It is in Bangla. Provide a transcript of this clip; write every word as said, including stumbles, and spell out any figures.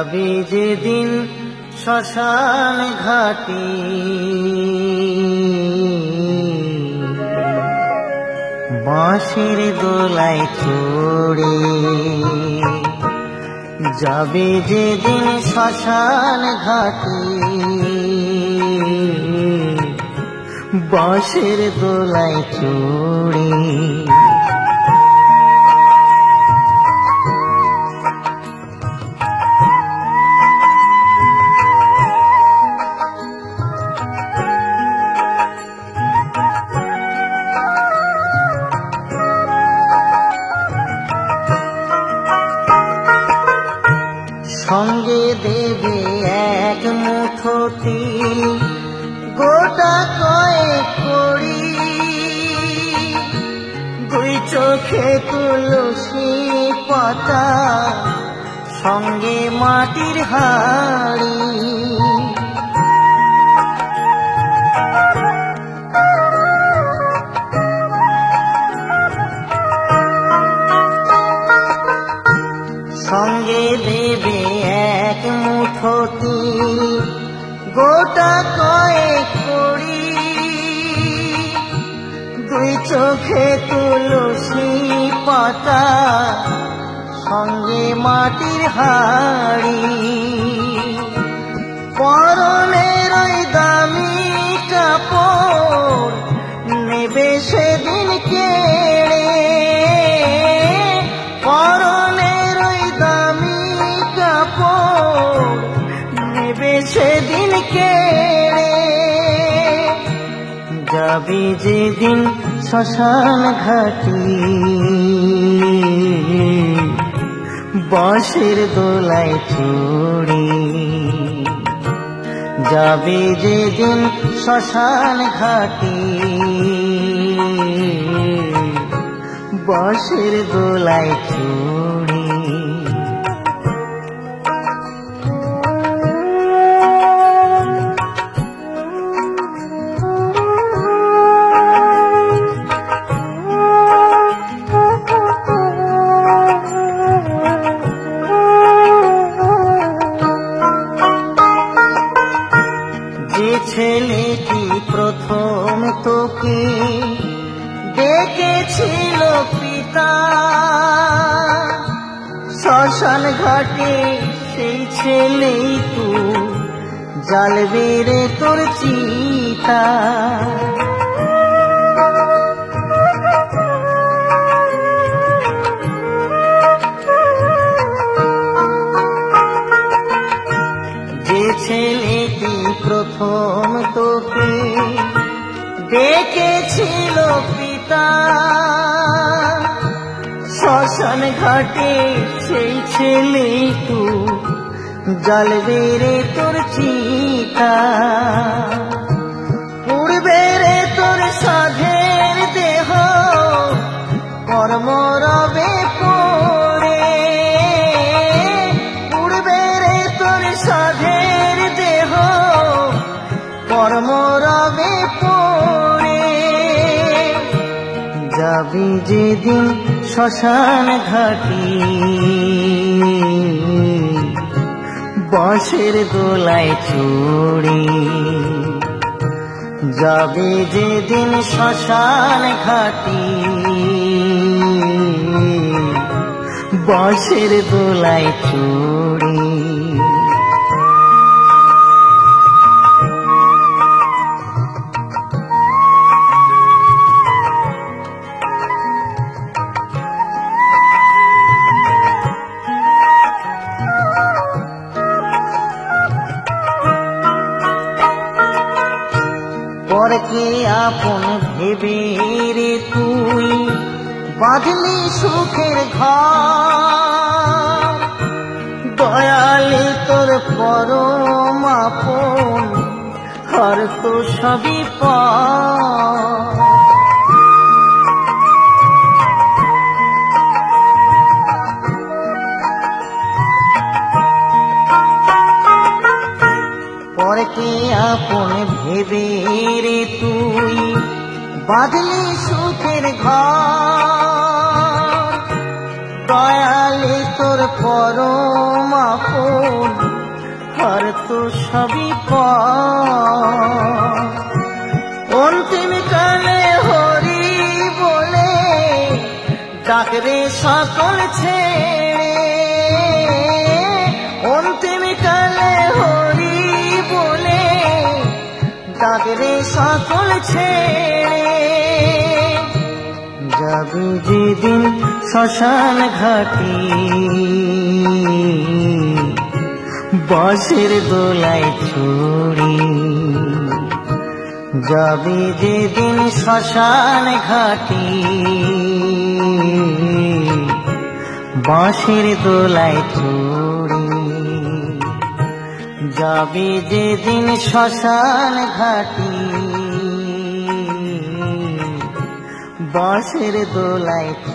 যাবে যেদিন শ্মশান ঘাটে, বাঁশের দোলায় চড়ে। যাবে যেদিন শ্মশান ঘাটে, বাঁশের দোলায় চড়ে। সঙ্গে দেবে এক মুঠো তিল, গোটা কয়েক কড়ি, দুই চোখে তুলসী পাতা, সঙ্গে মাটির হাড়ি। সঙ্গে দেবে এক মুঠো তিল, গোটা কয়েক কড়ি, দুই চোখে তুলসী পাতা, সঙ্গে মাটির হাড়ি। পরনের ওই দামি কাপড় নেবে সেদিন কেড়ে, পরনের ওই দামি কাপড় নেবে সেদিন কেড়ে। যাবে যেদিন শ্মশান ঘাটে, বাঁশের দোলায় চড়ে। যাবে যেদিন শ্মশান ঘাটে, বাঁশের দোলায় চড়ে। যে ছেলেটি প্রথম তোকে ডেকেছিল পিতা, শ্মশান ঘাটে সেই ছেলেই তু, জ্বালবে রে তোর চিতা। যে ছেলেটি প্রথম তোকে ডেকেছিল পিতা, শ্মশান ঘাটে সেই ছেলেই তু, জ্বালবে রে তোর চিতা। পুড়বে রে তোর সাধের দেহ, কর্ম রবে পড়ে। পুড়বে রে তোর সাধের দেহ, কর্ম রবে পড়ে। যাবে যেদিন শ্মশান ঘাটে, বাঁশের দোলায় চড়ে। যাবে যেদিন শ্মশান ঘাটে, বাঁশের দোলায় চড়ে। পরকে আপন ভেবে রে তুই, বাঁধলি সুখের ঘর, দয়ালে তোর পরম আপন, হর তো সবই পর। পরকে আপন ভেবে রে তুই, বাঁধলি সুখের ঘর, দয়ালি তোর পরম আপন, আর তো সবই পর। অন্তিম কালে হরি বলে ডাকরে সকল ছেড়ে, অন্তিম কালে হরি বলে ডাকরে সকল ছেড়ে। যাবে যেদিন শ্মশান ঘাটি, বাঁশের দোলায় ছড়ি। যাবে যেদিন শ্মশান ঘাটি, বাঁশের দোলায় ছড়ি। যাবে যেদিন শ্মশান ঘাটি, বাঁশের দোলায়